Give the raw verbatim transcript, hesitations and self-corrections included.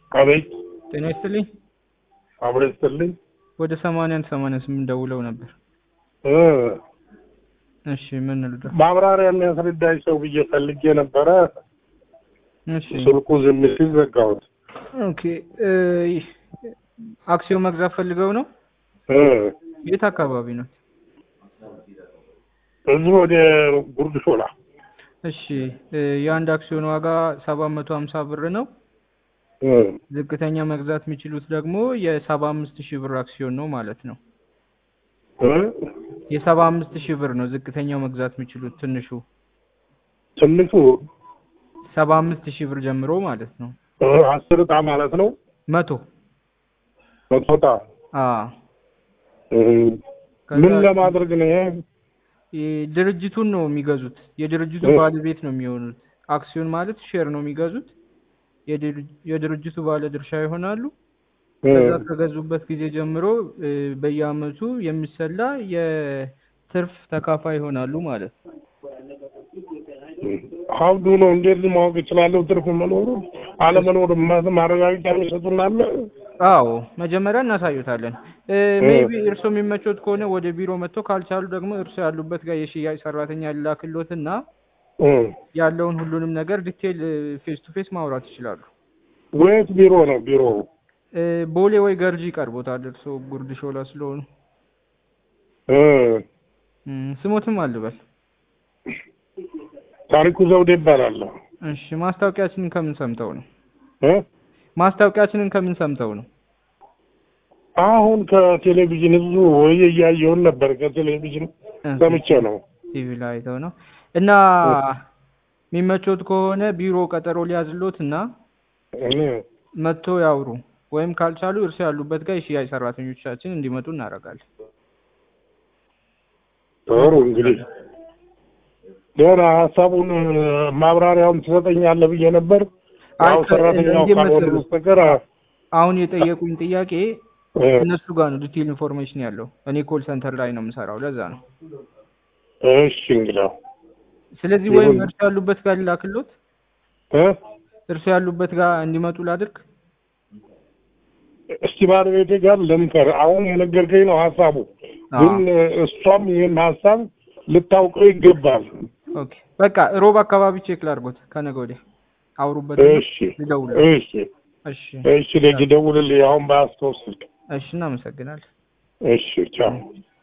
አቤት ጤና ይስጥልኝ። አብሮ ይስጥልኝ። ወደ ሰማንያ ሰማንያ ስምንት ደውለው ነበር። እ እሺ ምን ልዳ? ማብራሪያ የሚያስረዳኝ ሰው ብዬ ፈልጌ ነበረ። እሺ ስልኩ ዝም ሲል ዘጋሁት። ኦኬ እ አክሲዮን መግዛት ፈልገው ነው? እ የት አካባቢ ነው? እዚህ ወደ ጉርድ ሾላ። እሺ የአንድ አክሲዮን ዋጋ ሰባት መቶ ሃምሳ ብር ነው። እ ዝቅተኛ መግዛት የሚችሉት ደግሞ የሰባ አምስት ሺህ ብር አክሲዮን ነው ማለት ነው። እ የሰባ አምስት ሺህ ብር ነው ዝቅተኛው መግዛት የሚችሉት ትንሹ ትንሹ ሰባ አምስት ሺህ ብር ጀምሮ ማለት ነው። እ አስር ዕጣ ማለት ነው። መቶ መቶ ዕጣ አ እ ምን ለማድረግ ነው? ድርጅቱን ነው የሚገዙት። የድርጅቱ ባለቤት ነው የሚሆኑት። አክሲዮን ማለት ሼር ነው የሚገዙት። የድርጅቱ ባለ ድርሻ ይሆናሉ። ከዛ ከገዙበት ጊዜ ጀምሮ በየአመቱ የሚሰላ የትርፍ ተካፋይ ይሆናሉ ማለት ነው። ሀብዱ ነው እንዴት ማወቅ እችላለሁ? ትርፍ መኖሩ አለመኖሩ ማረጋገጫ የሚሰጡናል? አዎ መጀመሪያ እናሳዩታለን። ሜቢ እርሶ የሚመቾት ከሆነ ወደ ቢሮ መጥቶ ካልቻሉ ደግሞ እርሶ ያሉበት ጋር የሽያጭ ሰራተኛ ላክሎትና ያለውን ሁሉንም ነገር ዲቴል ፌስ ቱ ፌስ ማውራት ይችላሉ። ወይስ ቢሮ ነው? ቢሮ ቦሌ ወይ ገርጂ ቀርቦታል። እርሶ ጉርድ ሾላ ስለሆኑ እ ስሞትም አልበል። ታሪኩ ዘውዴ ይባላል። እሺ ማስታወቂያችንን ከምን ሰምተው ነው? እ ማስታወቂያችንን ከምን ሰምተው ነው? አሁን ከቴሌቪዥን ብዙ ወይ እያየሁን ነበር። ከቴሌቪዥን ሰምቼ ነው። ቲቪ ላይ አይተው ነው። እና የሚመቾት ከሆነ ቢሮ ቀጠሮ ሊያዝሎትና መጥቶ ያውሩ። ወይም ካልቻሉ እርሱ ያሉበት ጋር የሽያጭ ሰራተኞቻችን እንዲመጡ እናደርጋለን። ጥሩ እንግዲህ ደህና ሀሳቡን ማብራሪያውን ትሰጠኛለህ ብዬ ነበር። ያው ሰራተኛው ካልሆነ በስተቀር አሁን የጠየቁኝ ጥያቄ እነሱ ጋር ነው ዲቴል ኢንፎርሜሽን ያለው። እኔ ኮል ሴንተር ላይ ነው የምሰራው፣ ለዛ ነው። እሺ እንግዲህ ስለዚህ ወይም እርሱ ያሉበት ጋር ላክሎት እ እርሱ ያሉበት ጋር እንዲመጡ ላድርግ። እስቲ ባለቤቴ ጋር ልምከር። አሁን የነገርከኝ ነው ሀሳቡ፣ ግን እሷም ይሄን ሀሳብ ልታውቀው ይገባል። ኦኬ በቃ ሮብ አካባቢ ቼክ ላድርጎት ከነገ ወዲያ አውሩበት። እሺ ልደውል። እሺ እሺ እሺ ልደውልልህ አሁን ባስተውስልክ። እሺ እናመሰግናለን። እሺ ቻው።